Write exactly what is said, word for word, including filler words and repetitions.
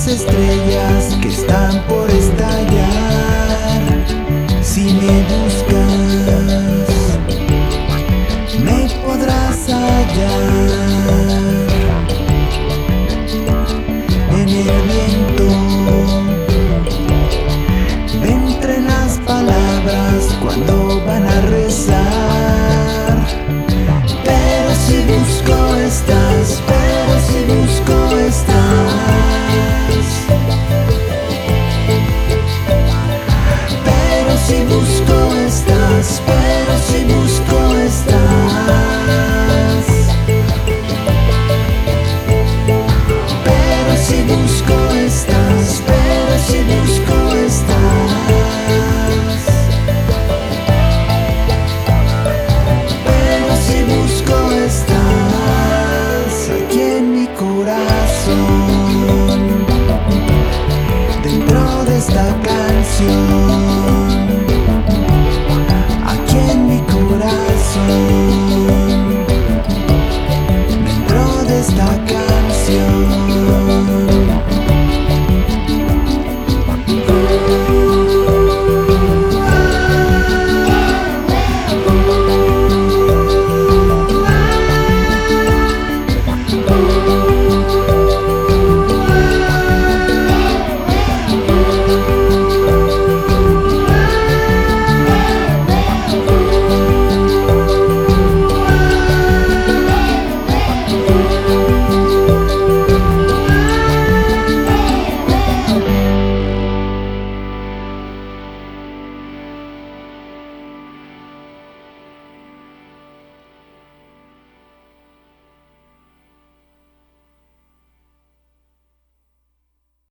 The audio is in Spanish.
las estrellas que están por estallar. Si me buscas, me podrás hallar. En el viento, entre las palabras cuando van a rezar. Pero si busco estás, pero si busco estás. Pero si busco estás, pero si busco estás. Pero si busco estás, pero si busco estás. Pero si busco estás aquí en mi corazón, dentro de esta canción.